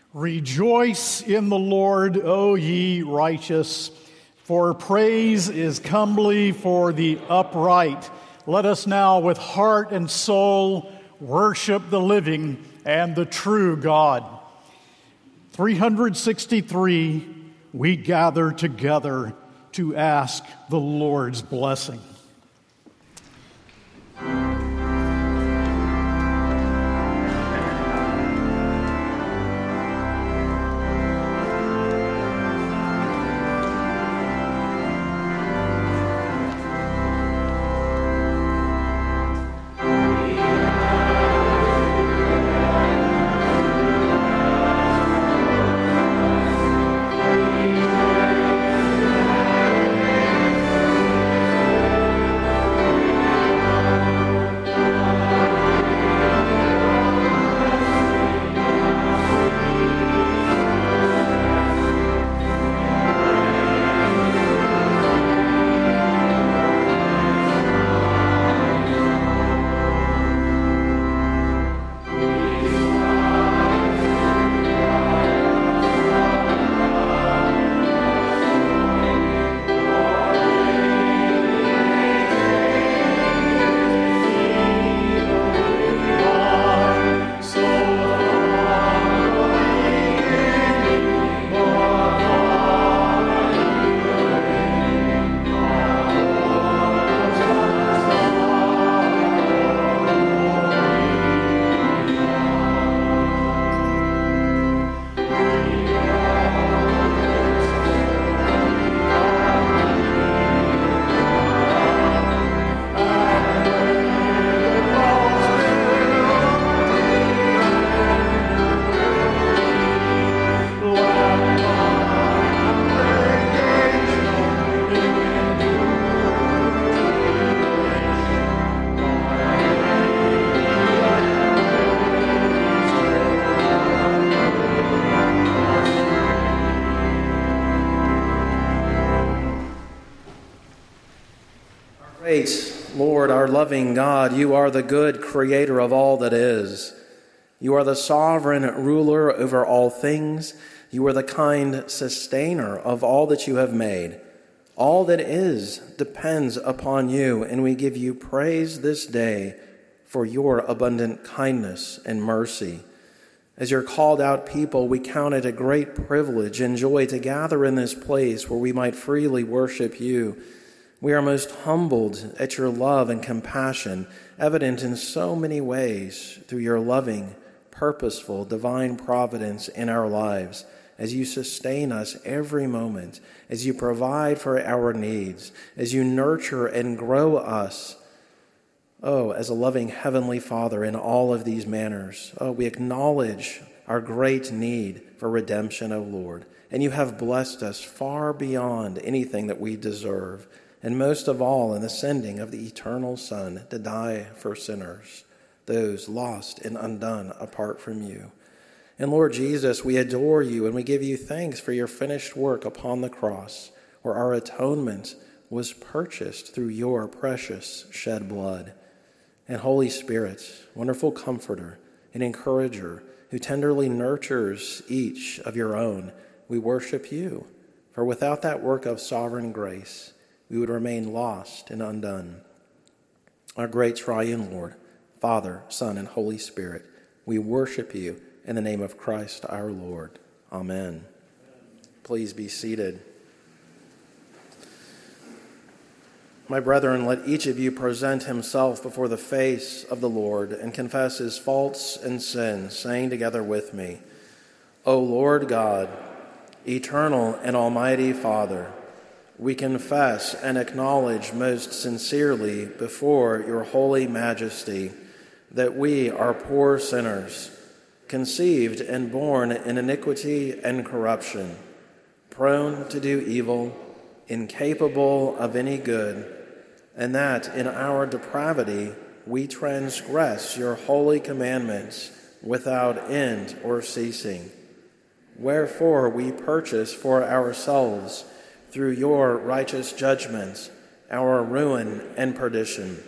Rejoice in the Lord, O ye righteous, for praise is comely for the upright. Let us now with heart and soul worship the living and the true God. 363, we gather together to ask the Lord's blessing. Lord, our loving God, you are the good creator of all that is. You are the sovereign ruler over all things. You are the kind sustainer of all that you have made. All that is depends upon you, and we give you praise this day for your abundant kindness and mercy. As your called out people, we count it a great privilege and joy to gather in this place where we might freely worship you. We are most humbled at your love and compassion, evident in so many ways through your loving, purposeful, divine providence in our lives, as you sustain us every moment, as you provide for our needs, as you nurture and grow us. Oh, as a loving Heavenly Father in all of these manners, we acknowledge our great need for redemption, O Lord, and you have blessed us far beyond anything that we deserve. And most of all, in the sending of the eternal Son to die for sinners, those lost and undone apart from you. And Lord Jesus, we adore you and we give you thanks for your finished work upon the cross, where our atonement was purchased through your precious shed blood. And Holy Spirit, wonderful comforter and encourager, who tenderly nurtures each of your own, we worship you. For without that work of sovereign grace, we would remain lost and undone. Our great triune Lord, Father, Son, and Holy Spirit, we worship you in the name of Christ our Lord. Amen. Please be seated. My brethren, let each of you present himself before the face of the Lord and confess his faults and sins, saying together with me, O Lord God, eternal and almighty Father, we confess and acknowledge most sincerely before your holy majesty that we are poor sinners, conceived and born in iniquity and corruption, prone to do evil, incapable of any good, and that in our depravity we transgress your holy commandments without end or ceasing. Wherefore we purchase for ourselves, through your righteous judgments, our ruin and perdition.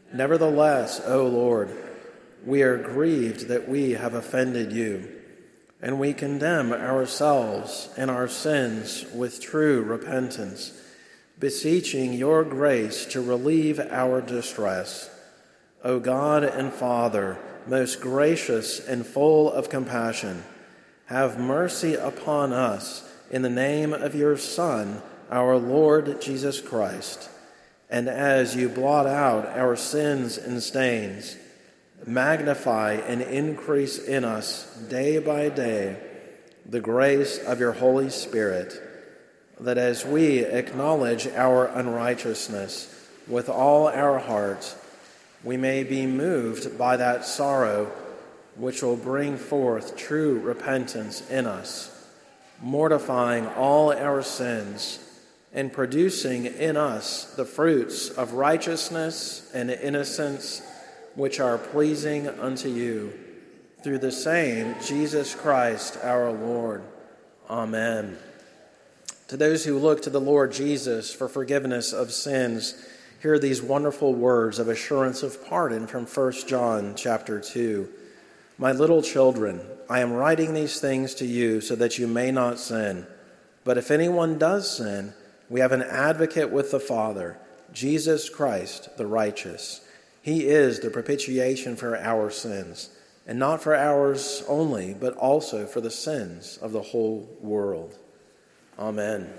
Nevertheless, O Lord, we are grieved that we have offended you. and we condemn ourselves and our sins with true repentance, beseeching your grace to relieve our distress. O God and Father, most gracious and full of compassion, have mercy upon us in the name of your Son, our Lord Jesus Christ. And as you blot out our sins and stains, magnify and increase in us day by day the grace of your Holy Spirit, that as we acknowledge our unrighteousness with all our hearts, we may be moved by that sorrow which will bring forth true repentance in us, mortifying all our sins and producing in us the fruits of righteousness and innocence which are pleasing unto you, through the same Jesus Christ our Lord. Amen. To those who look to the Lord Jesus for forgiveness of sins, hear these wonderful words of assurance of pardon from 1 John chapter 2. My little children, I am writing these things to you so that you may not sin. But if anyone does sin, we have an advocate with the Father, Jesus Christ the righteous. He is the propitiation for our sins, and not for ours only, but also for the sins of the whole world. Amen.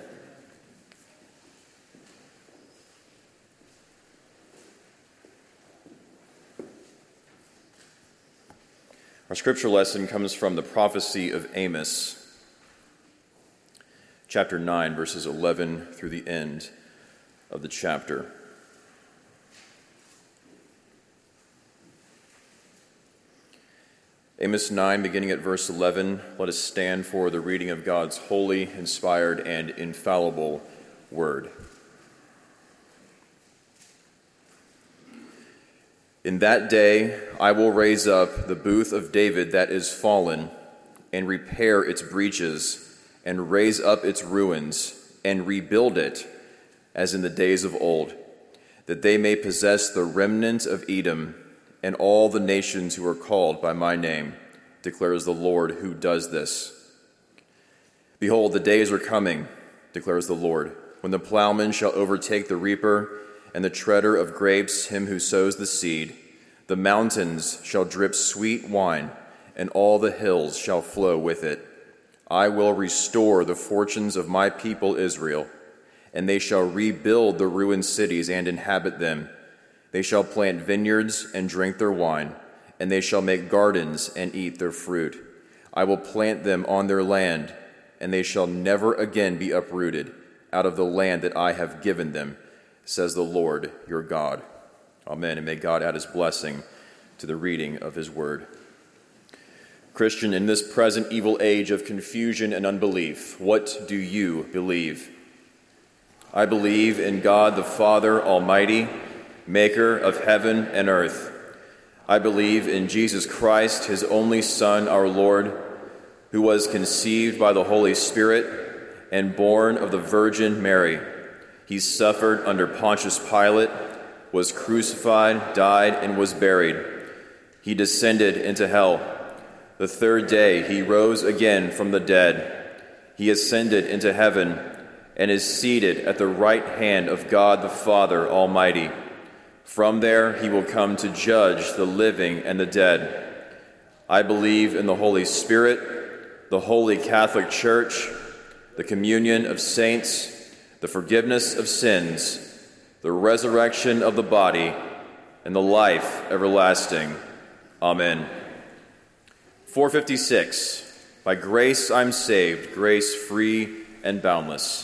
Our scripture lesson comes from the prophecy of Amos, chapter 9, verses 11 through the end of the chapter. Amos 9, beginning at verse 11, let us stand for the reading of God's holy, inspired, and infallible word. In that day I will raise up the booth of David that is fallen, and repair its breaches, and raise up its ruins, and rebuild it, as in the days of old, that they may possess the remnant of Edom, and all the nations who are called by my name, declares the Lord who does this. Behold, the days are coming, declares the Lord, when the plowman shall overtake the reaper, and the treader of grapes him who sows the seed. The mountains shall drip sweet wine, and all the hills shall flow with it. I will restore the fortunes of my people Israel, and they shall rebuild the ruined cities and inhabit them. They shall plant vineyards and drink their wine, and they shall make gardens and eat their fruit. I will plant them on their land, and they shall never again be uprooted out of the land that I have given them, says the Lord your God. Amen, and may God add his blessing to the reading of his word. Christian, in this present evil age of confusion and unbelief, what do you believe? I believe in God the Father Almighty, maker of heaven and earth. I believe in Jesus Christ, his only Son, our Lord, who was conceived by the Holy Spirit and born of the Virgin Mary. He suffered under Pontius Pilate, was crucified, died, and was buried. He descended into hell. The third day he rose again from the dead. He ascended into heaven and is seated at the right hand of God the Father Almighty. From there he will come to judge the living and the dead. I believe in the Holy Spirit, the Holy Catholic Church, the communion of saints, the forgiveness of sins, the resurrection of the body, and the life everlasting. Amen. 456. By grace I'm saved, grace free and boundless.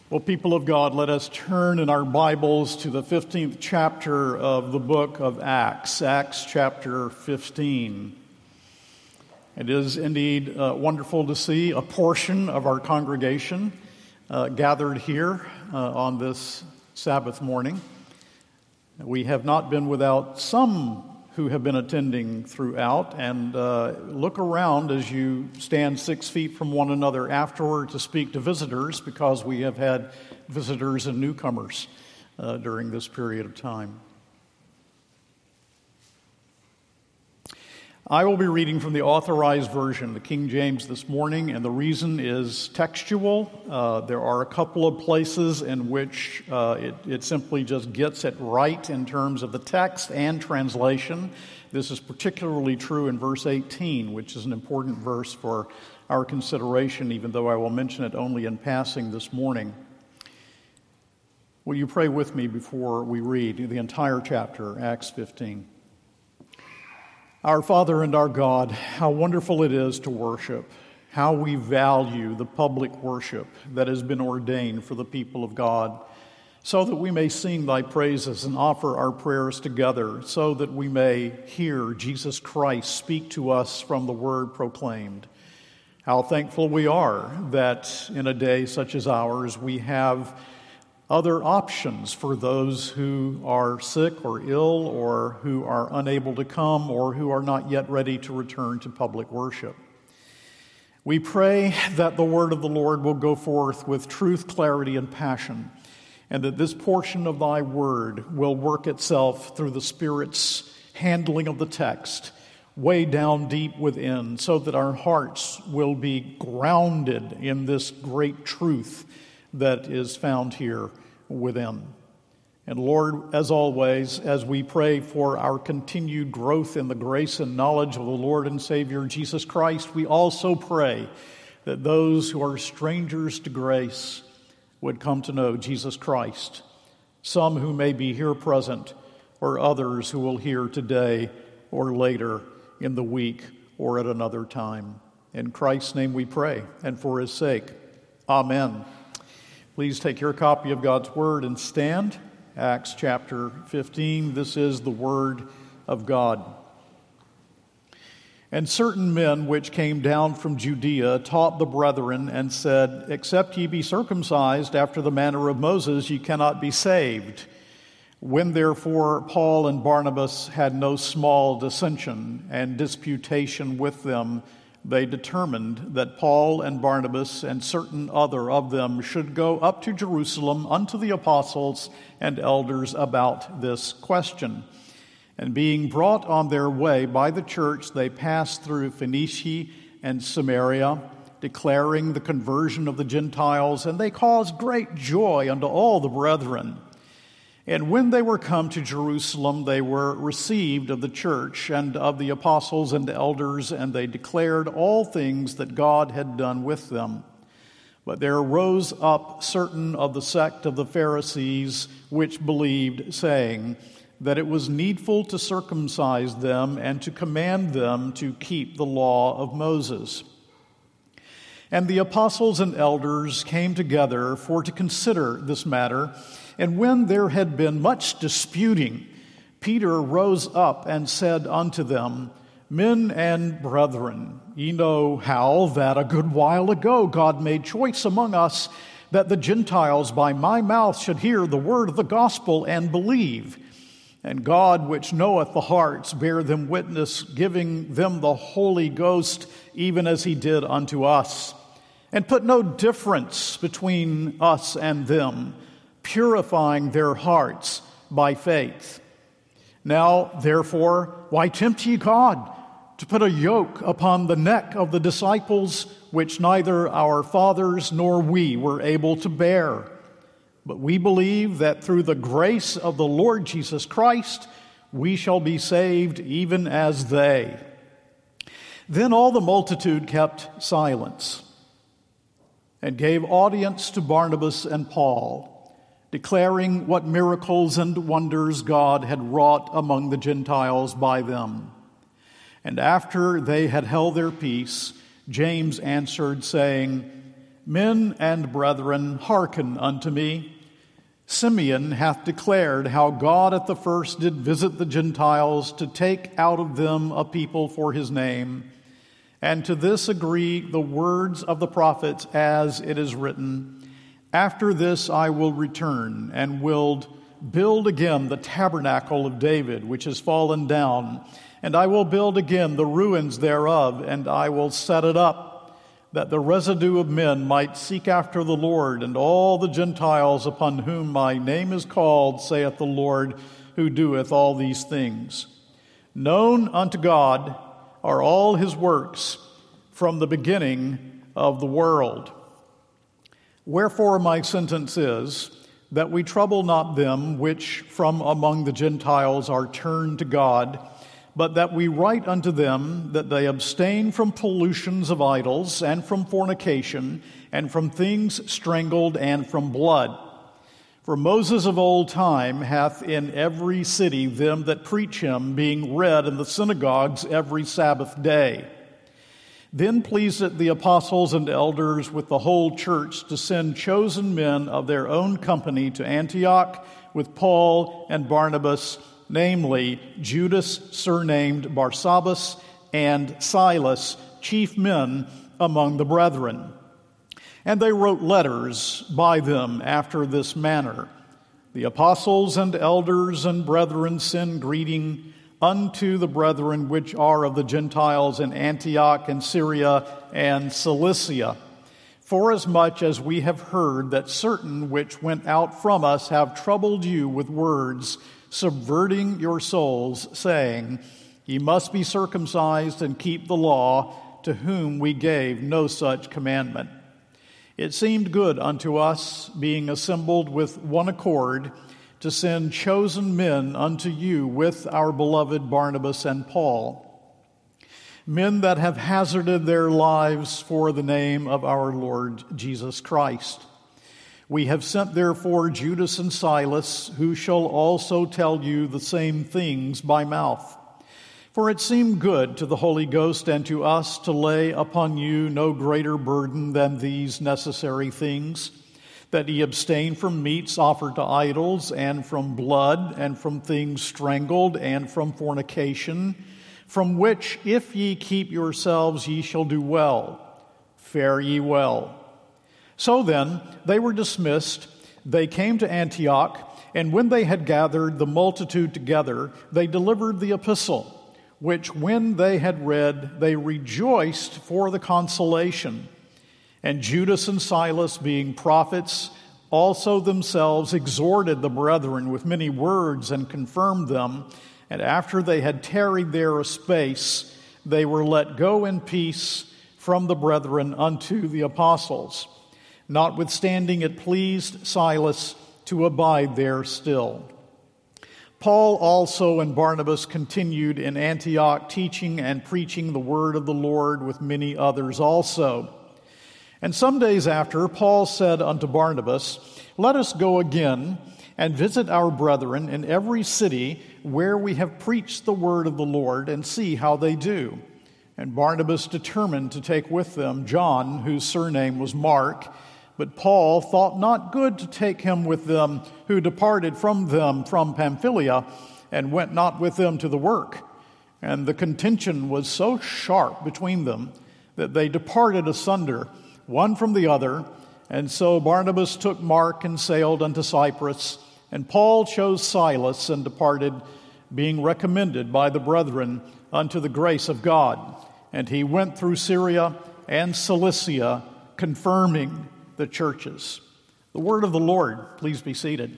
Well, people of God, let us turn in our Bibles to the 15th chapter of the book of Acts, Acts chapter 15. It is indeed wonderful to see a portion of our congregation gathered here on this Sabbath morning. We have not been without some who have been attending throughout, and look around as you stand 6 feet from one another afterward to speak to visitors, because we have had visitors and newcomers during this period of time. I will be reading from the Authorized Version, the King James, this morning, and the reason is textual. There are a couple of places in which it simply just gets it right in terms of the text and translation. This is particularly true in verse 18, which is an important verse for our consideration, even though I will mention it only in passing this morning. Will you pray with me before we read the entire chapter, Acts 15? Our Father and our God, how wonderful it is to worship, how we value the public worship that has been ordained for the people of God, so that we may sing thy praises and offer our prayers together, so that we may hear Jesus Christ speak to us from the word proclaimed. How thankful we are that in a day such as ours we have other options for those who are sick or ill or who are unable to come or who are not yet ready to return to public worship. We pray that the word of the Lord will go forth with truth, clarity, and passion, and that this portion of thy word will work itself through the Spirit's handling of the text way down deep within, so that our hearts will be grounded in this great truth that is found here within. And Lord, as always, as we pray for our continued growth in the grace and knowledge of the Lord and Savior Jesus Christ, we also pray that those who are strangers to grace would come to know Jesus Christ, some who may be here present, or others who will hear today or later in the week or at another time. In Christ's name we pray, and for his sake, amen. Please take your copy of God's Word and stand. Acts chapter 15, this is the Word of God. And certain men which came down from Judea taught the brethren and said, Except ye be circumcised after the manner of Moses, ye cannot be saved. When therefore Paul and Barnabas had no small dissension and disputation with them, they determined that Paul and Barnabas and certain other of them should go up to Jerusalem unto the apostles and elders about this question. And being brought on their way by the church, they passed through Phoenicia and Samaria, declaring the conversion of the Gentiles, and they caused great joy unto all the brethren. And when they were come to Jerusalem, they were received of the church and of the apostles and elders, and they declared all things that God had done with them. But there rose up certain of the sect of the Pharisees which believed, saying that it was needful to circumcise them and to command them to keep the law of Moses. And the apostles and elders came together for to consider this matter. And when there had been much disputing, Peter rose up and said unto them, Men and brethren, ye know how that a good while ago God made choice among us that the Gentiles by my mouth should hear the word of the gospel and believe. And God, which knoweth the hearts, bare them witness, giving them the Holy Ghost, even as he did unto us, and put no difference between us and them, purifying their hearts by faith. Now, therefore, why tempt ye God to put a yoke upon the neck of the disciples, which neither our fathers nor we were able to bear? But we believe that through the grace of the Lord Jesus Christ, we shall be saved even as they. Then all the multitude kept silence and gave audience to Barnabas and Paul, declaring what miracles and wonders God had wrought among the Gentiles by them. And after they had held their peace, James answered, saying, Men and brethren, hearken unto me. Simeon hath declared how God at the first did visit the Gentiles to take out of them a people for his name. And to this agree the words of the prophets, as it is written, After this I will return, and will build again the tabernacle of David, which is fallen down, and I will build again the ruins thereof, and I will set it up, that the residue of men might seek after the Lord, and all the Gentiles upon whom my name is called, saith the Lord, who doeth all these things. Known unto God are all his works from the beginning of the world. Wherefore my sentence is, that we trouble not them which from among the Gentiles are turned to God, but that we write unto them that they abstain from pollutions of idols, and from fornication, and from things strangled, and from blood. For Moses of old time hath in every city them that preach him, being read in the synagogues every Sabbath day. Then pleased it the apostles and elders with the whole church to send chosen men of their own company to Antioch with Paul and Barnabas, namely Judas surnamed Barsabbas, and Silas, chief men among the brethren. And they wrote letters by them after this manner. The apostles and elders and brethren send greeting unto the brethren which are of the Gentiles in Antioch and Syria and Cilicia, forasmuch as we have heard that certain which went out from us have troubled you with words, subverting your souls, saying, Ye must be circumcised and keep the law, to whom we gave no such commandment. It seemed good unto us, being assembled with one accord, to send chosen men unto you with our beloved Barnabas and Paul, men that have hazarded their lives for the name of our Lord Jesus Christ. We have sent therefore Judas and Silas, who shall also tell you the same things by mouth. For it seemed good to the Holy Ghost and to us to lay upon you no greater burden than these necessary things, that ye abstain from meats offered to idols, and from blood, and from things strangled, and from fornication, from which if ye keep yourselves ye shall do well. Fare ye well. So then they were dismissed. They came to Antioch, and when they had gathered the multitude together, they delivered the epistle, which when they had read, they rejoiced for the consolation. And Judas and Silas, being prophets, also themselves exhorted the brethren with many words and confirmed them. And after they had tarried there a space, they were let go in peace from the brethren unto the apostles. Notwithstanding, it pleased Silas to abide there still. Paul also and Barnabas continued in Antioch, teaching and preaching the word of the Lord with many others also. And some days after, Paul said unto Barnabas, Let us go again and visit our brethren in every city where we have preached the word of the Lord, and see how they do. And Barnabas determined to take with them John, whose surname was Mark. But Paul thought not good to take him with them, who departed from them from Pamphylia, and went not with them to the work. And the contention was so sharp between them that they departed asunder, one from the other. And so Barnabas took Mark and sailed unto Cyprus, and Paul chose Silas and departed, being recommended by the brethren unto the grace of God. And he went through Syria and Cilicia, confirming the churches. The word of the Lord. Please be seated.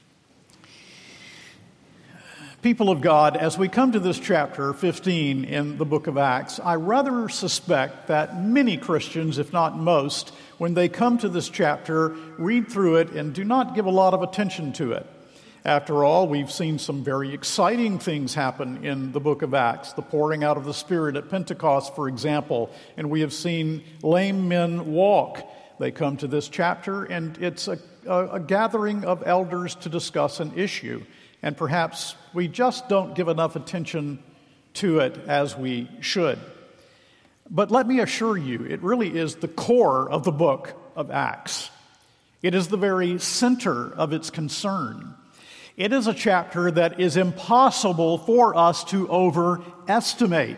People of God, as we come to this chapter 15 in the book of Acts, I rather suspect that many Christians, if not most, when they come to this chapter, read through it and do not give a lot of attention to it. After all, we've seen some very exciting things happen in the book of Acts, the pouring out of the Spirit at Pentecost, for example, and we have seen lame men walk. They come to this chapter, and it's a gathering of elders to discuss an issue. And perhaps we just don't give enough attention to it as we should. But let me assure you, it really is the core of the book of Acts. It is the very center of its concern. It is a chapter that is impossible for us to overestimate,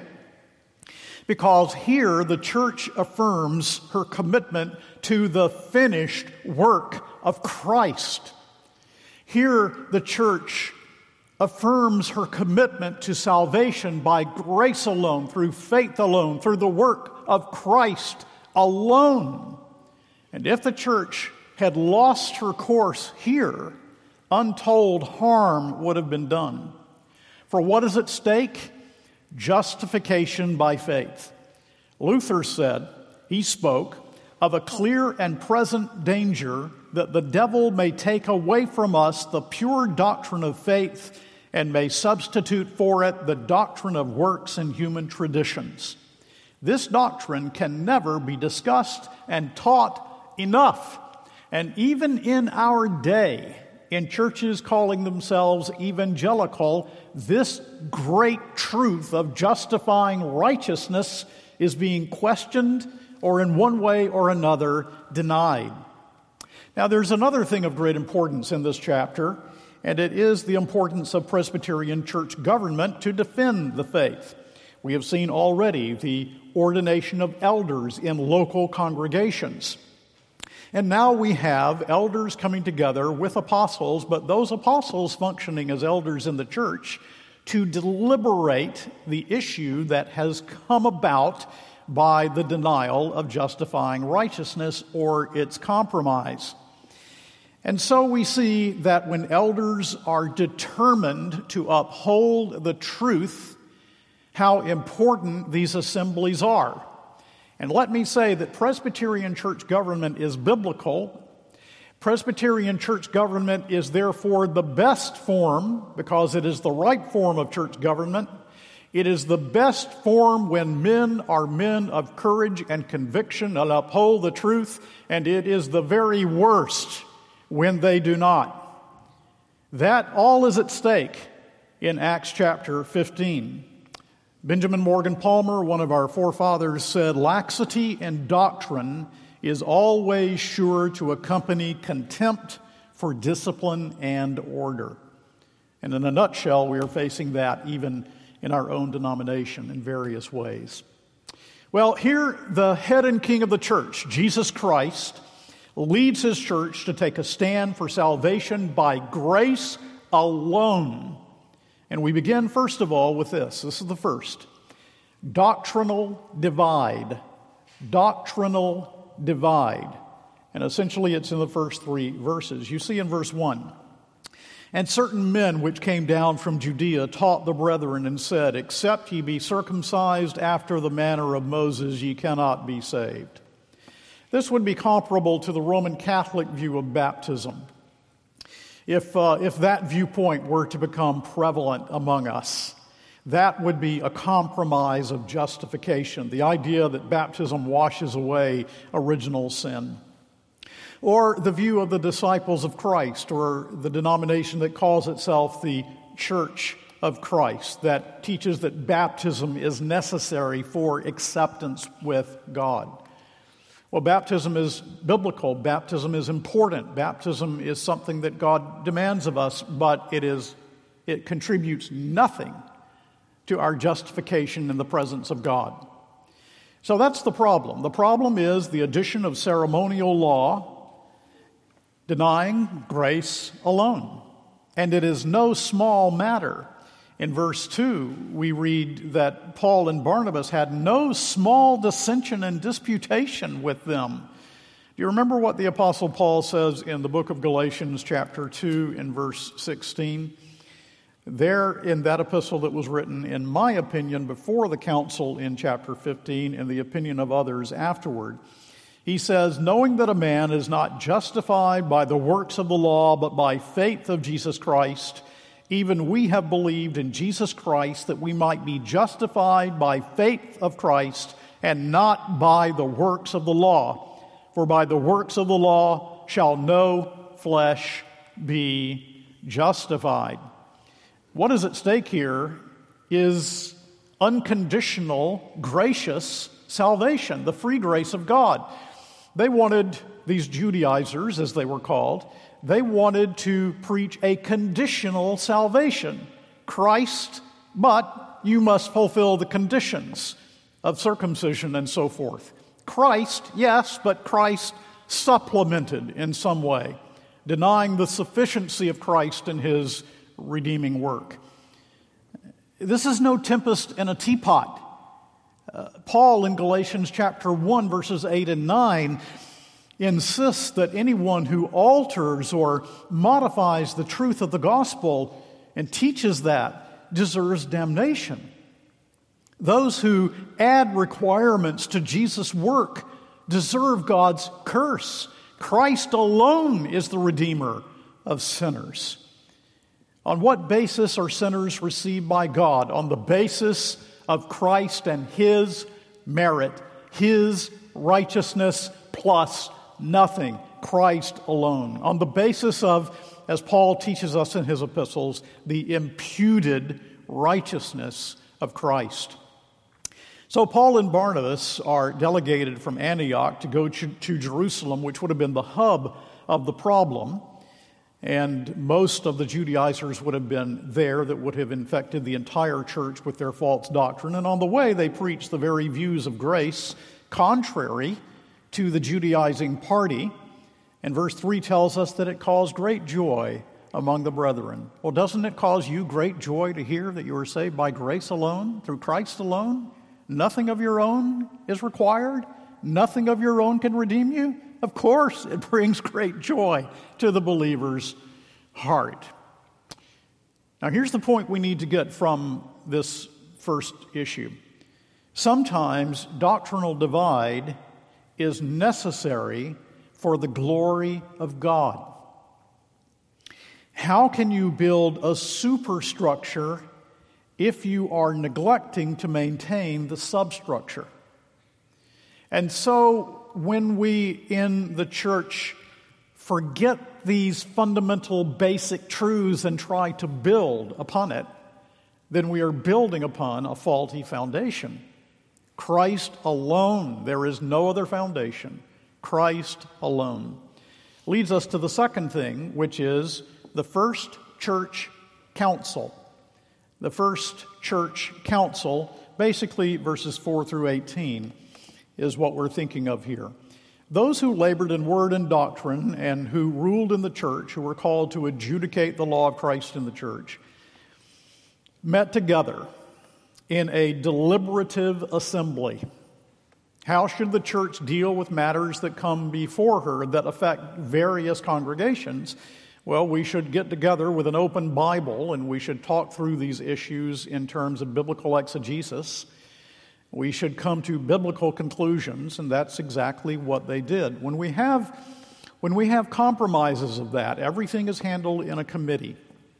because here the church affirms her commitment to the finished work of Christ. Here the church affirms her commitment to salvation by grace alone, through faith alone, through the work of Christ alone. And if the church had lost her course here, untold harm would have been done. For what is at stake? Justification by faith. Luther said, he spoke of a clear and present danger that the devil may take away from us the pure doctrine of faith and may substitute for it the doctrine of works and human traditions. This doctrine can never be discussed and taught enough. And even in our day, in churches calling themselves evangelical, this great truth of justifying righteousness is being questioned or in one way or another denied. Now, there's another thing of great importance in this chapter, and it is the importance of Presbyterian church government to defend the faith. We have seen already the ordination of elders in local congregations. And now we have elders coming together with apostles, but those apostles functioning as elders in the church to deliberate the issue that has come about by the denial of justifying righteousness or its compromise. And so we see that when elders are determined to uphold the truth, how important these assemblies are. And let me say that Presbyterian church government is biblical. Presbyterian church government is therefore the best form, because it is the right form of church government. It is the best form when men are men of courage and conviction and uphold the truth, and it is the very worst when they do not. That all is at stake in Acts chapter 15. Benjamin Morgan Palmer, one of our forefathers, said, "Laxity in doctrine is always sure to accompany contempt for discipline and order." And in a nutshell, we are facing that even in our own denomination in various ways. Well, here the head and king of the church, Jesus Christ, leads his church to take a stand for salvation by grace alone. And we begin, first of all, with this. This is the first. Doctrinal divide. Doctrinal divide. And essentially it's in the first 3 verses. You see in verse 1, "And certain men which came down from Judea taught the brethren and said, Except ye be circumcised after the manner of Moses, ye cannot be saved." This would be comparable to the Roman Catholic view of baptism. If that viewpoint were to become prevalent among us, that would be a compromise of justification, the idea that baptism washes away original sin. Or the view of the disciples of Christ, or the denomination that calls itself the Church of Christ, that teaches that baptism is necessary for acceptance with God. Well, baptism is biblical. Baptism is important. Baptism is something that God demands of us, but it contributes nothing to our justification in the presence of God. So that's the problem. The problem is the addition of ceremonial law, denying grace alone. And it is no small matter. In verse 2, we read that Paul and Barnabas had no small dissension and disputation with them. Do you remember what the Apostle Paul says in the book of Galatians, chapter 2, in verse 16? There, in that epistle that was written, in my opinion, before the council in chapter 15, and the opinion of others afterward, he says, "Knowing that a man is not justified by the works of the law, but by faith of Jesus Christ, even we have believed in Jesus Christ that we might be justified by faith of Christ and not by the works of the law. For by the works of the law shall no flesh be justified." What is at stake here is unconditional, gracious salvation, the free grace of God. These Judaizers, as they were called, they wanted to preach a conditional salvation. Christ, but you must fulfill the conditions of circumcision and so forth. Christ, yes, but Christ supplemented in some way, denying the sufficiency of Christ in his redeeming work. This is no tempest in a teapot. Paul in Galatians chapter 1, verses 8 and 9, insists that anyone who alters or modifies the truth of the gospel and teaches that deserves damnation. Those who add requirements to Jesus' work deserve God's curse. Christ alone is the Redeemer of sinners. On what basis are sinners received by God? On the basis of Christ and his merit, his righteousness plus nothing, Christ alone. On the basis of, as Paul teaches us in his epistles, the imputed righteousness of Christ. So Paul and Barnabas are delegated from Antioch to go to Jerusalem, which would have been the hub of the problem. And most of the Judaizers would have been there that would have infected the entire church with their false doctrine. And on the way, they preached the very views of grace contrary to the Judaizing party. And verse 3 tells us that it caused great joy among the brethren. Well, doesn't it cause you great joy to hear that you are saved by grace alone, through Christ alone? Nothing of your own is required? Nothing of your own can redeem you? Of course, it brings great joy to the believer's heart. Now, here's the point we need to get from this first issue. Sometimes doctrinal divide is necessary for the glory of God. How can you build a superstructure if you are neglecting to maintain the substructure? And so when we in the church forget these fundamental basic truths and try to build upon it, then we are building upon a faulty foundation. Christ alone. There is no other foundation. Christ alone. Leads us to the second thing, which is the first church council. The first church council, basically verses 4 through 18, is what we're thinking of here. Those who labored in word and doctrine and who ruled in the church, who were called to adjudicate the law of Christ in the church, met together in a deliberative assembly. How should the church deal with matters that come before her that affect various congregations? Well, we should get together with an open Bible and we should talk through these issues in terms of biblical exegesis. We should come to biblical conclusions, and that's exactly what they did. When we have compromises of that, everything is handled in a committee.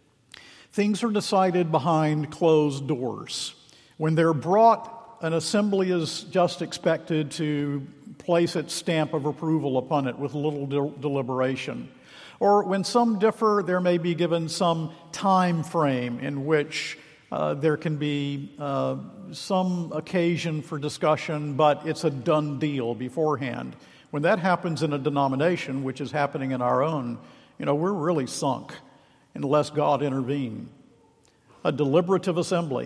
Things are decided behind closed doors. When they're brought, an assembly is just expected to place its stamp of approval upon it with little deliberation. Or when some differ, there may be given some time frame in which there can be some occasion for discussion, but it's a done deal beforehand. When that happens in a denomination, which is happening in our own, we're really sunk unless God intervene. A deliberative assembly.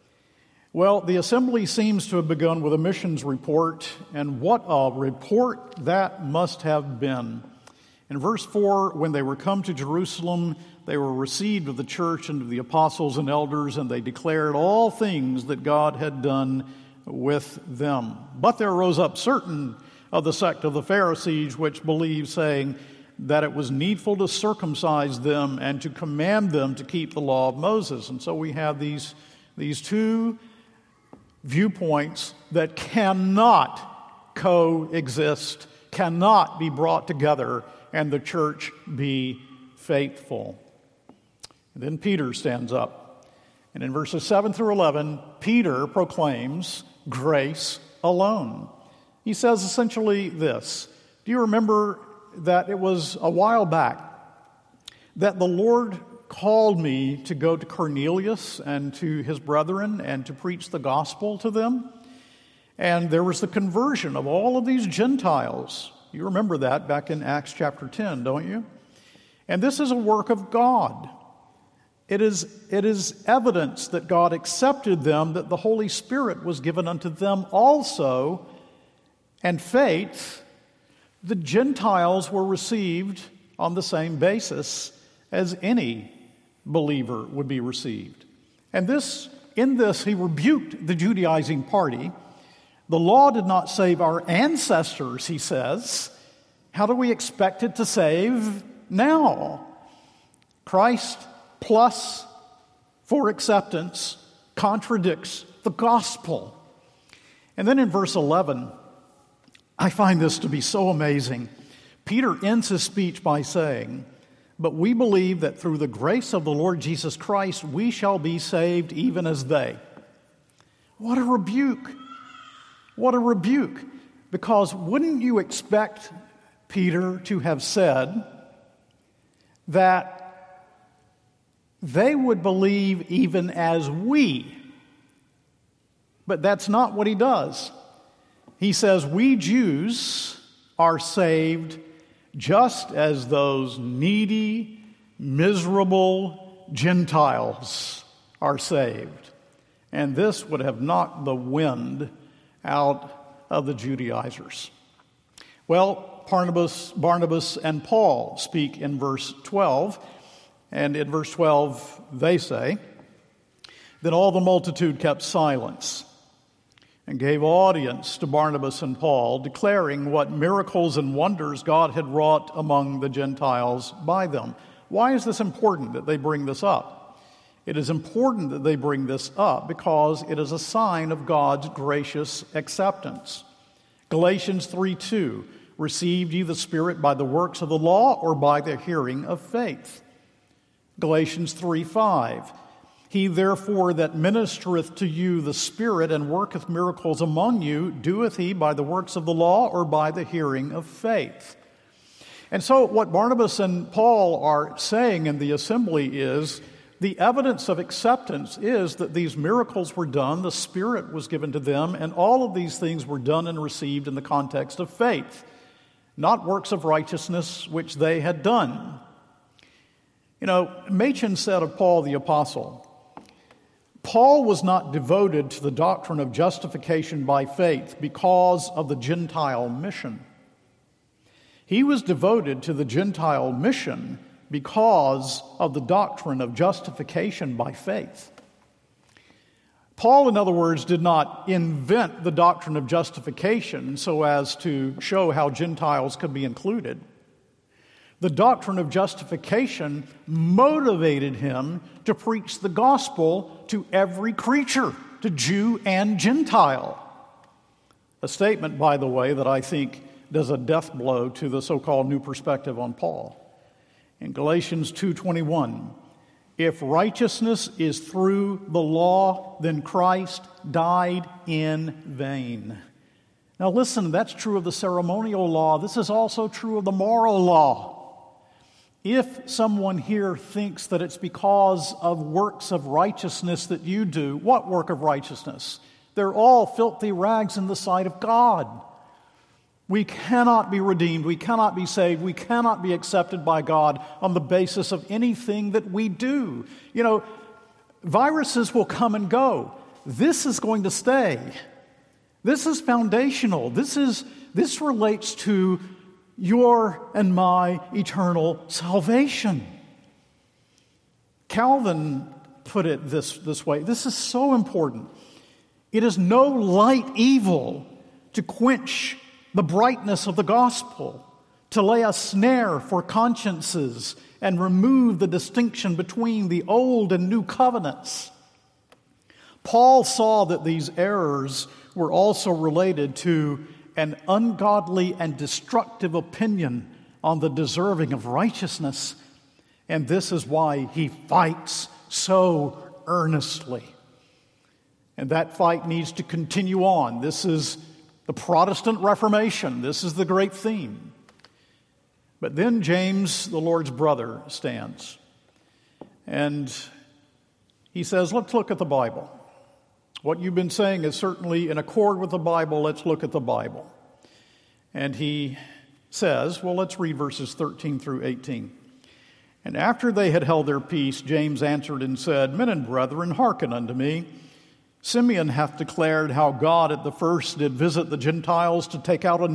Well, the assembly seems to have begun with a missions report, and what a report that must have been. In verse 4, when they were come to Jerusalem, they were received of the church and of the apostles and elders, and they declared all things that God had done with them. But there rose up certain of the sect of the Pharisees which believed, saying that it was needful to circumcise them and to command them to keep the law of Moses. And so we have these two viewpoints that cannot coexist, cannot be brought together, and the church be faithful. And then Peter stands up. And in verses 7 through 11, Peter proclaims grace alone. He says essentially this. Do you remember that it was a while back that the Lord called me to go to Cornelius and to his brethren and to preach the gospel to them? And there was the conversion of all of these Gentiles You remember that back in Acts chapter 10, don't you? And this is a work of God. It is evidence that God accepted them, that the Holy Spirit was given unto them also, and faith. The Gentiles were received on the same basis as any believer would be received. And in this, he rebuked the Judaizing party. The law did not save our ancestors, he says. How do we expect it to save now? Christ plus for acceptance contradicts the gospel. And then in verse 11, I find this to be so amazing. Peter ends his speech by saying, "But we believe that through the grace of the Lord Jesus Christ, we shall be saved even as they." What a rebuke. What a rebuke. Because wouldn't you expect Peter to have said that they would believe even as we? But that's not what he does. He says, we Jews are saved just as those needy, miserable Gentiles are saved. And this would have knocked the wind out of the Judaizers. Well, Barnabas and Paul speak in verse 12, and in verse 12 they say, "Then all the multitude kept silence and gave audience to Barnabas and Paul, declaring what miracles and wonders God had wrought among the Gentiles by them." Why is this important that they bring this up? It is important that they bring this up because it is a sign of God's gracious acceptance. Galatians 3:2, "Received ye the Spirit by the works of the law or by the hearing of faith?" Galatians 3:5, "He therefore that ministereth to you the Spirit and worketh miracles among you, doeth he by the works of the law or by the hearing of faith?" And so what Barnabas and Paul are saying in the assembly is, the evidence of acceptance is that these miracles were done, the Spirit was given to them, and all of these things were done and received in the context of faith, not works of righteousness which they had done. You know, Machen said of Paul the Apostle, Paul was not devoted to the doctrine of justification by faith because of the Gentile mission. He was devoted to the Gentile mission because of the doctrine of justification by faith. Paul, in other words, did not invent the doctrine of justification so as to show how Gentiles could be included. The doctrine of justification motivated him to preach the gospel to every creature, to Jew and Gentile. A statement, by the way, that I think does a death blow to the so-called new perspective on Paul. In Galatians 2:21, "If righteousness is through the law, then Christ died in vain." Now listen, that's true of the ceremonial law. This is also true of the moral law. If someone here thinks that it's because of works of righteousness that you do, what work of righteousness? They're all filthy rags in the sight of God. We cannot be redeemed, we cannot be saved, we cannot be accepted by God on the basis of anything that we do. You know, viruses will come and go. This is going to stay. This is foundational. This relates to your and my eternal salvation. Calvin put it this way. This is so important. It is no light evil to quench the brightness of the gospel, to lay a snare for consciences and remove the distinction between the old and new covenants. Paul saw that these errors were also related to an ungodly and destructive opinion on the deserving of righteousness, and this is why he fights so earnestly. And that fight needs to continue on. This is the Protestant Reformation. This is the great theme. But then James, the Lord's brother, stands. And he says, let's look at the Bible. What you've been saying is certainly in accord with the Bible. Let's look at the Bible. And he says, well, let's read verses 13 through 18. And after they had held their peace, James answered and said, Men and brethren, hearken unto me. Simeon hath declared how God at the first did visit the Gentiles to take out of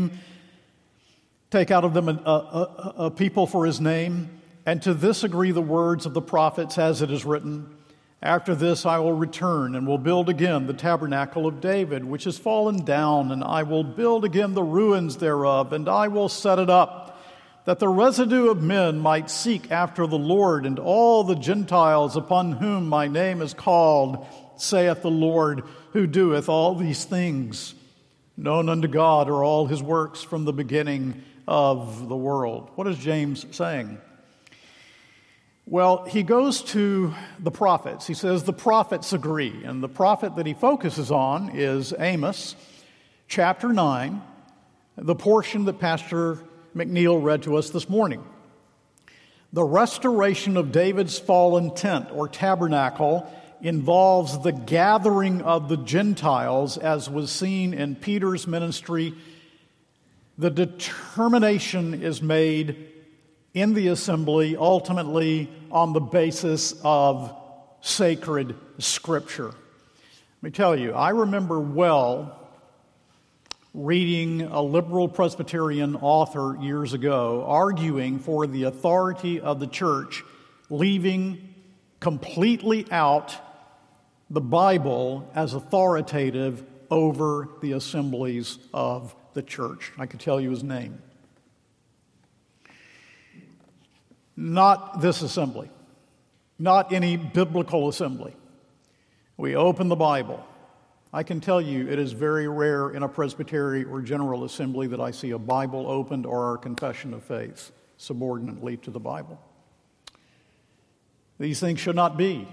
them a people for his name. And to this agree the words of the prophets, as it is written, After this I will return and will build again the tabernacle of David, which is fallen down, and I will build again the ruins thereof, and I will set it up, that the residue of men might seek after the Lord, and all the Gentiles upon whom my name is called, saith the Lord, who doeth all these things. Known unto God are all his works from the beginning of the world. What is James saying? Well, he goes to the prophets. He says the prophets agree. And the prophet that he focuses on is Amos, chapter 9, the portion that Pastor McNeil read to us this morning. The restoration of David's fallen tent or tabernacle involves the gathering of the Gentiles, as was seen in Peter's ministry. The determination is made in the assembly, ultimately on the basis of sacred Scripture. Let me tell you, I remember well reading a liberal Presbyterian author years ago arguing for the authority of the church, leaving completely out the Bible as authoritative over the assemblies of the church. I could tell you his name. Not this assembly, not any biblical assembly. We open the Bible. I can tell you it is very rare in a presbytery or general assembly that I see a Bible opened or a confession of faith subordinately to the Bible. These things should not be.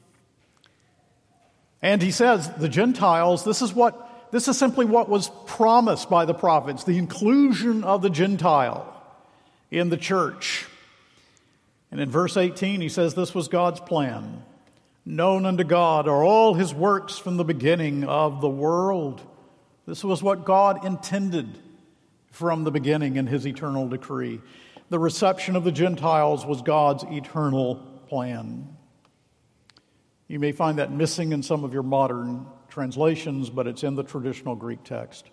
And he says, the Gentiles, this is simply what was promised by the prophets, the inclusion of the Gentile in the church. And in verse 18, he says this was God's plan. Known unto God are all his works from the beginning of the world. This was what God intended from the beginning in his eternal decree. The reception of the Gentiles was God's eternal plan. You may find that missing in some of your modern translations, but it's in the traditional Greek text.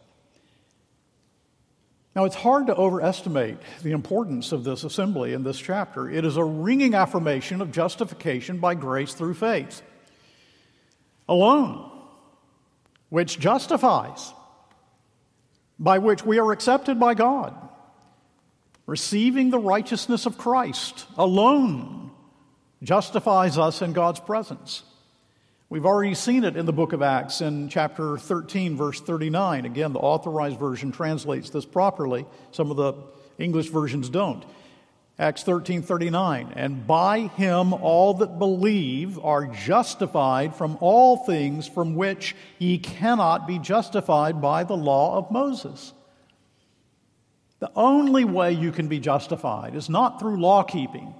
Now, it's hard to overestimate the importance of this assembly in this chapter. It is a ringing affirmation of justification by grace through faith alone, which justifies, by which we are accepted by God. Receiving the righteousness of Christ alone justifies us in God's presence. We've already seen it in the book of Acts in chapter 13, verse 39. Again, the Authorized Version translates this properly. Some of the English versions don't. Acts 13:39. And by him all that believe are justified from all things from which ye cannot be justified by the law of Moses. The only way you can be justified is not through law keeping,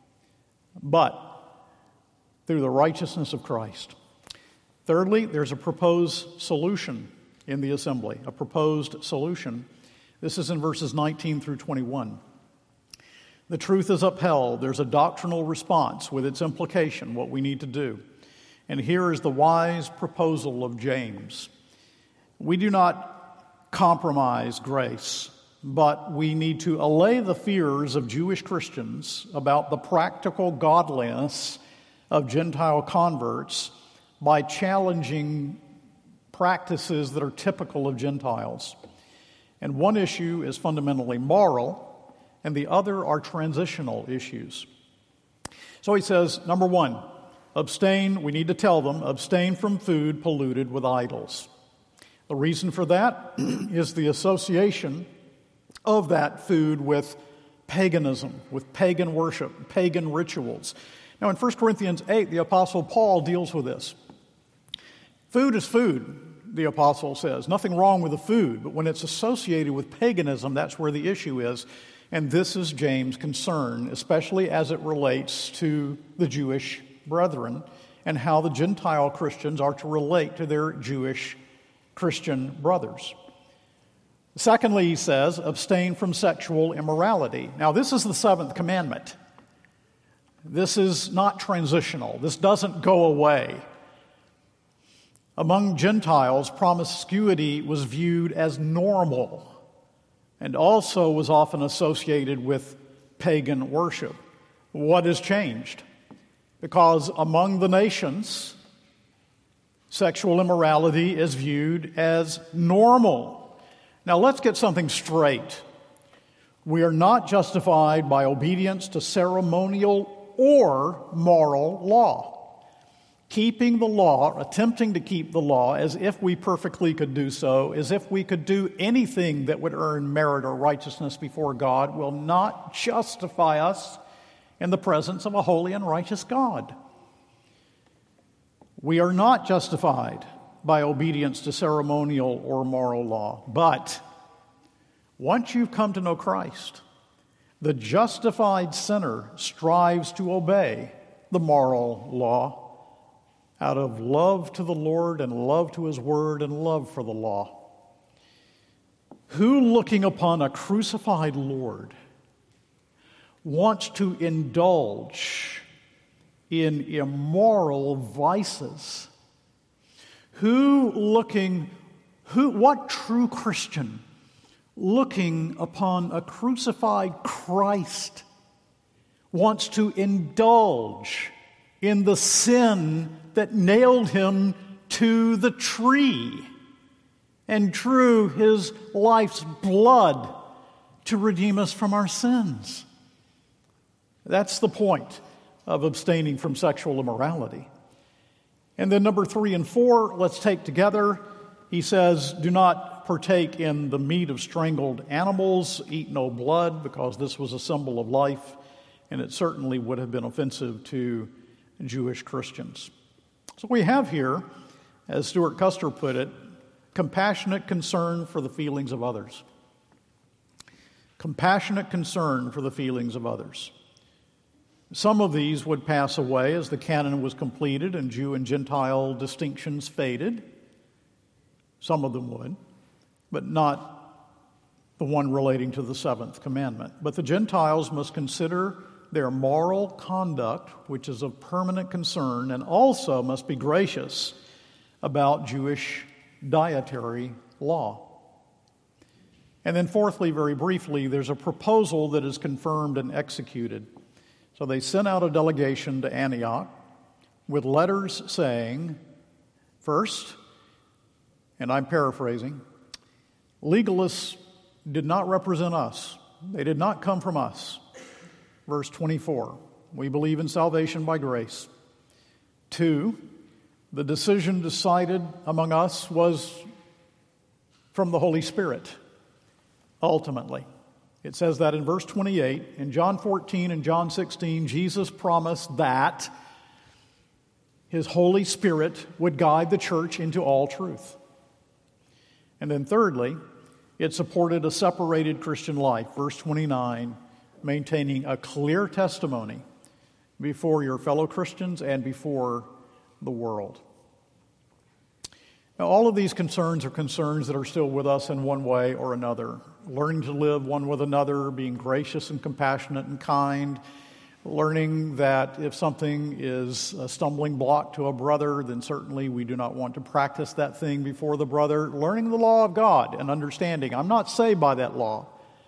but through the righteousness of Christ. Thirdly, there's a proposed solution in the assembly, a proposed solution. This is in verses 19 through 21. The truth is upheld. There's a doctrinal response with its implication, what we need to do. And here is the wise proposal of James. We do not compromise grace, but we need to allay the fears of Jewish Christians about the practical godliness of Gentile converts by challenging practices that are typical of Gentiles. And one issue is fundamentally moral, and the other are transitional issues. So he says, number one, abstain, we need to tell them, abstain from food polluted with idols. The reason for that is the association of that food with paganism, with pagan worship, pagan rituals. Now in 1 Corinthians 8, the Apostle Paul deals with this. Food is food, the Apostle says. Nothing wrong with the food, but when it's associated with paganism, that's where the issue is. And this is James' concern, especially as it relates to the Jewish brethren and how the Gentile Christians are to relate to their Jewish Christian brothers. Secondly, he says, abstain from sexual immorality. Now, this is the seventh commandment. This is not transitional. This doesn't go away. Among Gentiles, promiscuity was viewed as normal and also was often associated with pagan worship. What has changed? Because among the nations, sexual immorality is viewed as normal. Now, let's get something straight. We are not justified by obedience to ceremonial or moral law. Keeping the law, attempting to keep the law as if we perfectly could do so, as if we could do anything that would earn merit or righteousness before God, will not justify us in the presence of a holy and righteous God. We are not justified by obedience to ceremonial or moral law. But once you've come to know Christ, the justified sinner strives to obey the moral law out of love to the Lord and love to His Word and love for the law. Who, looking upon a crucified Lord, wants to indulge in immoral vices? What true Christian, looking upon a crucified Christ, wants to indulge in the sin that nailed him to the tree and drew his life's blood to redeem us from our sins? That's the point of abstaining from sexual immorality. And then number 3 and 4, let's take together. He says, do not partake in the meat of strangled animals, eat no blood, because this was a symbol of life, and it certainly would have been offensive to Jewish Christians. So we have here, as Stuart Custer put it, compassionate concern for the feelings of others. Compassionate concern for the feelings of others. Some of these would pass away as the canon was completed and Jew and Gentile distinctions faded. Some of them would, but not the one relating to the seventh commandment. But the Gentiles must consider their moral conduct, which is of permanent concern, and also must be gracious about Jewish dietary law. And then fourthly, very briefly, there's a proposal that is confirmed and executed. So they sent out a delegation to Antioch with letters saying, first, and I'm paraphrasing, legalists did not represent us. They did not come from us. Verse 24, we believe in salvation by grace. 2, the decision decided among us was from the Holy Spirit, ultimately. It says that in verse 28. In John 14 and John 16, Jesus promised that His Holy Spirit would guide the church into all truth. And then thirdly, it supported a separated Christian life. Verse 29, maintaining a clear testimony before your fellow Christians and before the world. Now, all of these concerns are concerns that are still with us in one way or another. Learning to live one with another, being gracious and compassionate and kind, learning that if something is a stumbling block to a brother, then certainly we do not want to practice that thing before the brother. Learning the law of God and understanding, I'm not saved by that law.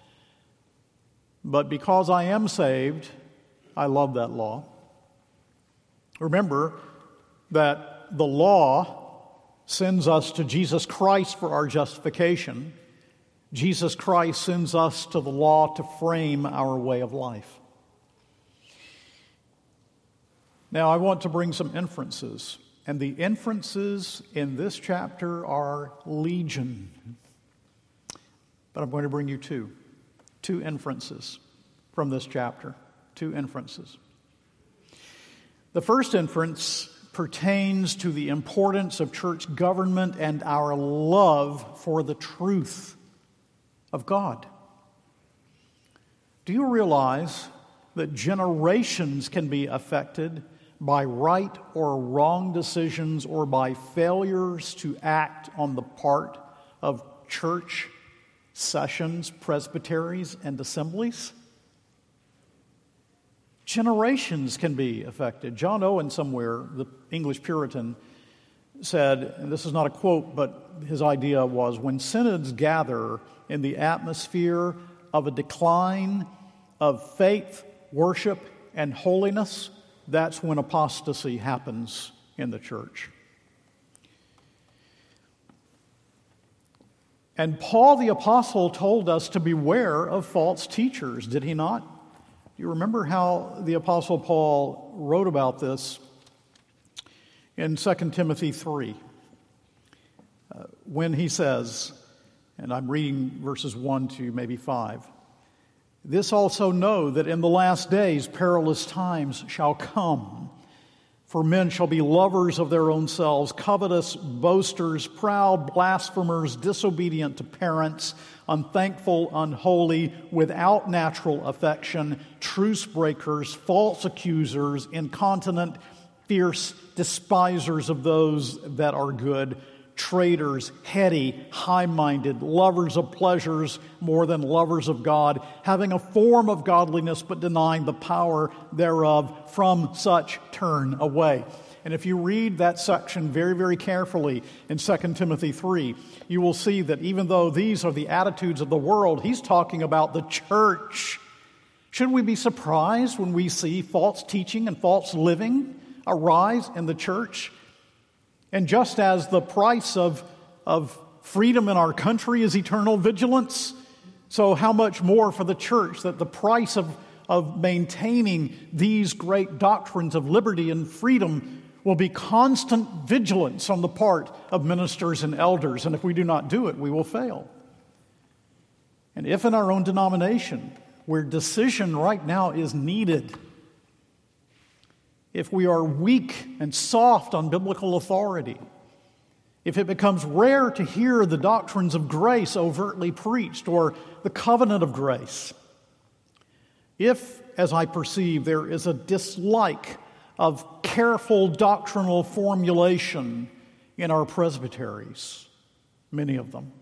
But because I am saved, I love that law. Remember that the law sends us to Jesus Christ for our justification. Jesus Christ sends us to the law to frame our way of life. Now, I want to bring some inferences, and the inferences in this chapter are legion. But I'm going to bring you two inferences from this chapter, 2 inferences. The first inference pertains to the importance of church government and our love for the truth of God. Do you realize that generations can be affected by right or wrong decisions or by failures to act on the part of church sessions, presbyteries, and assemblies. Generations can be affected. John Owen somewhere, the English Puritan, said, and this is not a quote, but his idea was, when synods gather in the atmosphere of a decline of faith, worship, and holiness, that's when apostasy happens in the church. And Paul the Apostle told us to beware of false teachers, did he not? Do you remember how the Apostle Paul wrote about this in 2 Timothy 3? When he says, and I'm reading verses 1 to maybe 5, "This also know that in the last days perilous times shall come. For men shall be lovers of their own selves, covetous, boasters, proud, blasphemers, disobedient to parents, unthankful, unholy, without natural affection, truce breakers, false accusers, incontinent, fierce, despisers of those that are good, traitors, heady, high-minded, lovers of pleasures more than lovers of God, having a form of godliness but denying the power thereof. From such turn away." And if you read that section very, very carefully in 2 Timothy 3, you will see that even though these are the attitudes of the world, he's talking about the church. Should we be surprised when we see false teaching and false living arise in the church? And just as the price of freedom in our country is eternal vigilance, so how much more for the church that the price of maintaining these great doctrines of liberty and freedom will be constant vigilance on the part of ministers and elders. And if we do not do it, we will fail. And if in our own denomination, where decision right now is needed, if we are weak and soft on biblical authority, if it becomes rare to hear the doctrines of grace overtly preached or the covenant of grace, if, as I perceive, there is a dislike of careful doctrinal formulation in our presbyteries, many of them,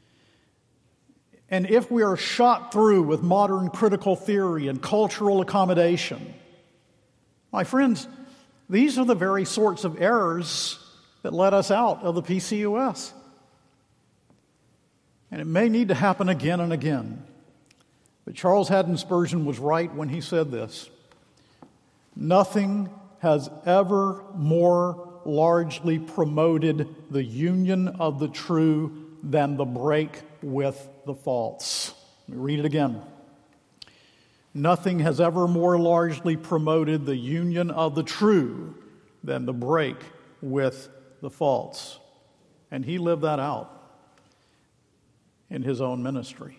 and if we are shot through with modern critical theory and cultural accommodation, my friends, these are the very sorts of errors that let us out of the PCUS. And it may need to happen again and again. But Charles Haddon Spurgeon was right when he said this: "Nothing has ever more largely promoted the union of the true than the break with the false." Let me read it again. "Nothing has ever more largely promoted the union of the true than the break with the false." And he lived that out in his own ministry.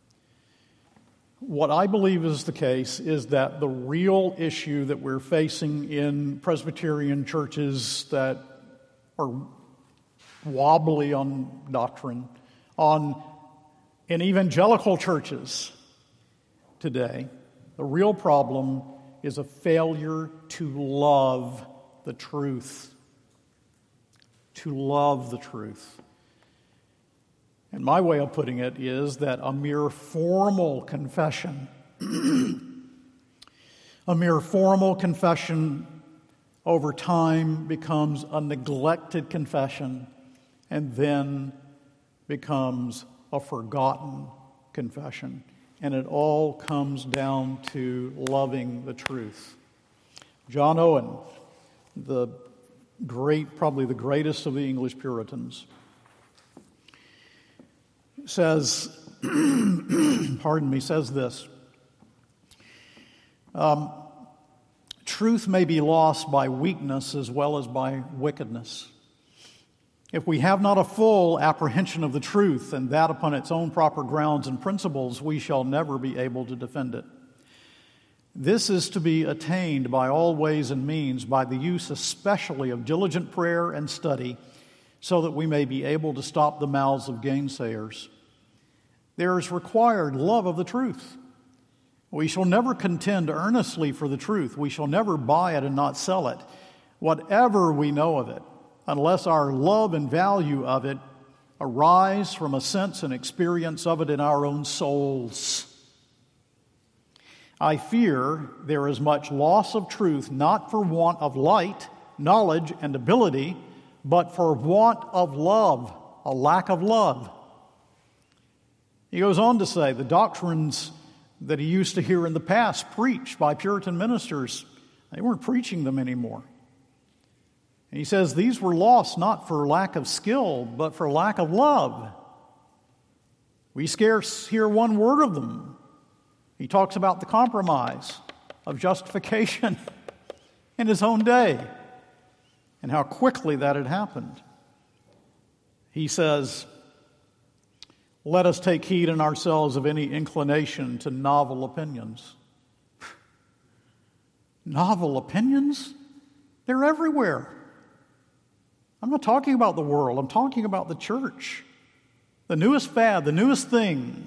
What I believe is the case is that the real issue that we're facing in Presbyterian churches that are wobbly on doctrine, in evangelical churches today, the real problem is a failure to love the truth. To love the truth. And my way of putting it is that a mere formal confession, over time becomes a neglected confession and then becomes a forgotten confession. And it all comes down to loving the truth. John Owen, probably the greatest of the English Puritans, says this: truth may be lost by weakness as well as by wickedness. If we have not a full apprehension of the truth, and that upon its own proper grounds and principles, we shall never be able to defend it. This is to be attained by all ways and means, by the use especially of diligent prayer and study, so that we may be able to stop the mouths of gainsayers. There is required love of the truth. We shall never contend earnestly for the truth. We shall never buy it and not sell it, whatever we know of it, unless our love and value of it arise from a sense and experience of it in our own souls. I fear there is much loss of truth, not for want of light, knowledge, and ability, but for want of love, a lack of love. He goes on to say the doctrines that he used to hear in the past preached by Puritan ministers, they weren't preaching them anymore. And he says these were lost not for lack of skill, but for lack of love. We scarce hear one word of them. He talks about the compromise of justification in his own day and how quickly that had happened. He says, let us take heed in ourselves of any inclination to novel opinions. Novel opinions? They're everywhere. I'm not talking about the world. I'm talking about the church. The newest fad, the newest thing.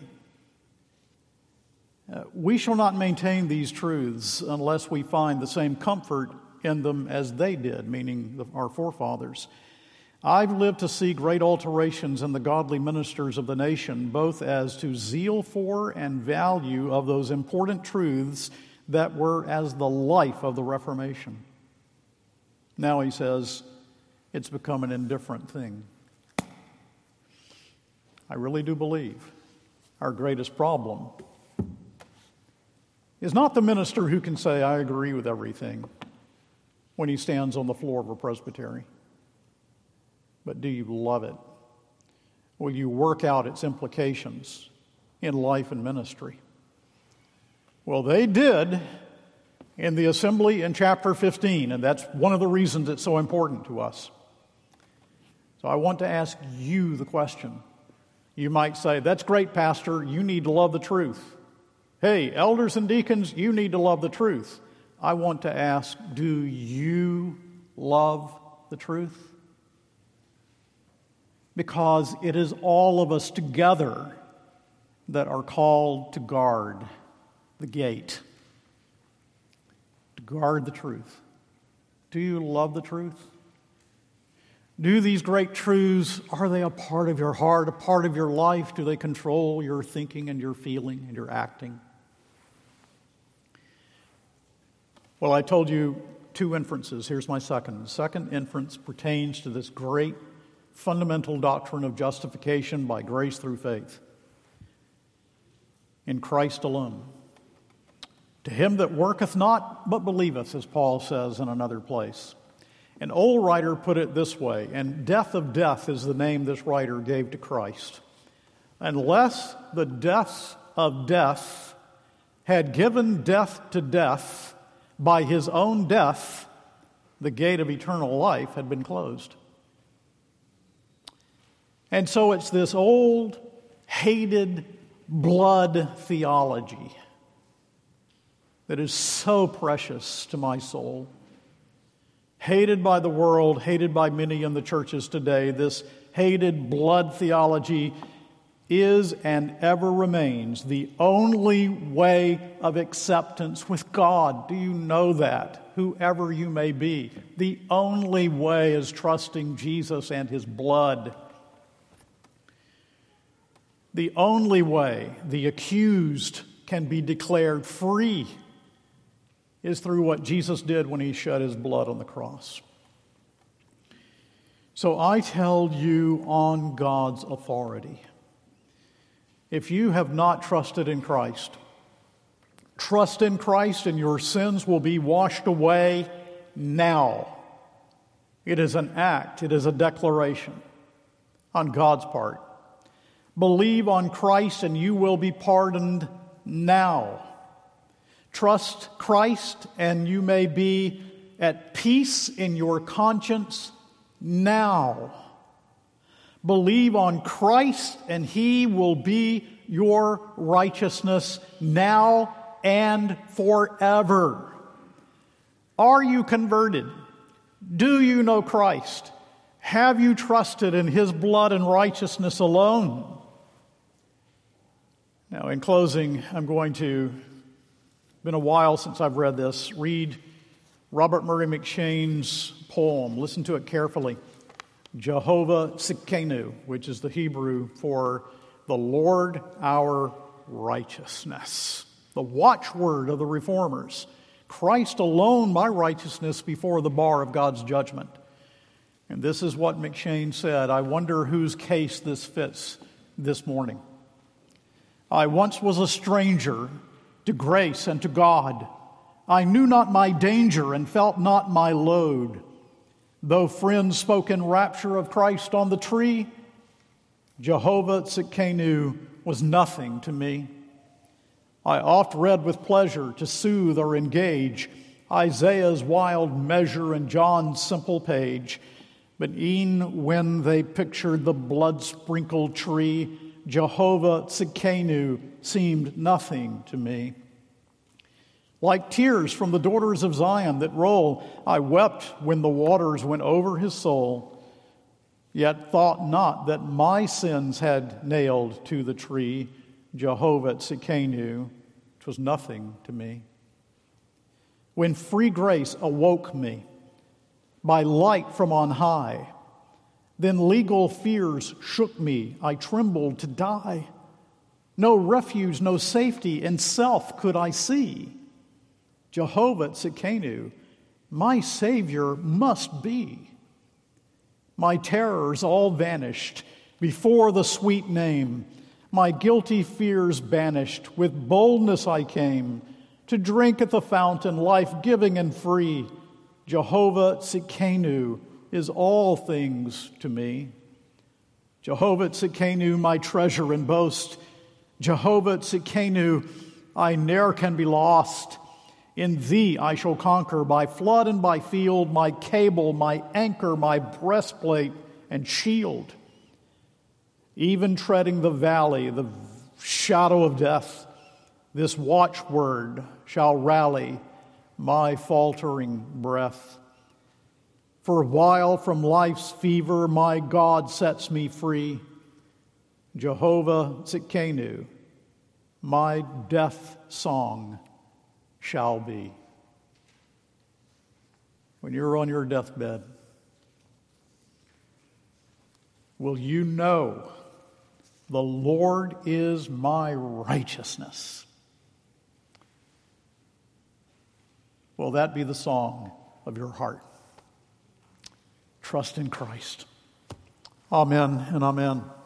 We shall not maintain these truths unless we find the same comfort in them as they did, meaning our forefathers. I've lived to see great alterations in the godly ministers of the nation, both as to zeal for and value of those important truths that were as the life of the Reformation. Now he says, it's become an indifferent thing. I really do believe our greatest problem is not the minister who can say, I agree with everything when he stands on the floor of a presbytery. But do you love it? Will you work out its implications in life and ministry? Well, they did in the assembly in chapter 15, and that's one of the reasons it's so important to us. So I want to ask you the question. You might say, that's great, Pastor. You need to love the truth. Hey, elders and deacons, you need to love the truth. I want to ask, do you love the truth? Because it is all of us together that are called to guard the gate, to guard the truth. Do you love the truth? Do these great truths, are they a part of your heart, a part of your life? Do they control your thinking and your feeling and your acting? Well, I told you two inferences. Here's my second. The second inference pertains to this great fundamental doctrine of justification by grace through faith in Christ alone. To him that worketh not, but believeth, as Paul says in another place. An old writer put it this way, and death of death is the name this writer gave to Christ. Unless the death of death had given death to death, by his own death, the gate of eternal life had been closed. And so it's this old, hated blood theology that is so precious to my soul. Hated by the world, hated by many in the churches today, this hated blood theology is and ever remains the only way of acceptance with God. Do you know that? Whoever you may be, the only way is trusting Jesus and his blood. The only way the accused can be declared free is through what Jesus did when he shed his blood on the cross. So I tell you on God's authority, if you have not trusted in Christ, trust in Christ and your sins will be washed away now. It is an act, it is a declaration on God's part. Believe on Christ and you will be pardoned now. Trust Christ and you may be at peace in your conscience now. Believe on Christ and he will be your righteousness now and forever. Are you converted? Do you know Christ? Have you trusted in his blood and righteousness alone? Now, in closing, I'm going to, it's been a while since I've read this, read Robert Murray McCheyne's poem. Listen to it carefully. Jehovah Tsidkenu, which is the Hebrew for the Lord our righteousness. The watchword of the Reformers. Christ alone my righteousness before the bar of God's judgment. And this is what McShane said. I wonder whose case this fits this morning. I once was a stranger to grace and to God. I knew not my danger and felt not my load. Though friends spoke in rapture of Christ on the tree, Jehovah Tsidkenu was nothing to me. I oft read with pleasure to soothe or engage Isaiah's wild measure and John's simple page. But e'en when they pictured the blood-sprinkled tree, Jehovah Tsidkenu seemed nothing to me. Like tears from the daughters of Zion that roll, I wept when the waters went over his soul, yet thought not that my sins had nailed to the tree Jehovah Tsidkenu. 'Twas nothing to me. When free grace awoke me by light from on high, then legal fears shook me. I trembled to die. No refuge, no safety in self could I see. Jehovah Tsidkenu, my Savior must be. My terrors all vanished before the sweet name. My guilty fears banished. With boldness I came to drink at the fountain, life-giving and free. Jehovah Tsidkenu is all things to me. Jehovah Tsidkenu, my treasure and boast. Jehovah Tsidkenu, I ne'er can be lost. In thee I shall conquer by flood and by field, my cable, my anchor, my breastplate and shield. Even treading the valley, the shadow of death, this watchword shall rally my faltering breath. For while from life's fever my God sets me free, Jehovah Tsidkenu, my death song shall be. When you're on your deathbed, will you know the Lord is my righteousness? Will that be the song of your heart? Trust in Christ. Amen and amen.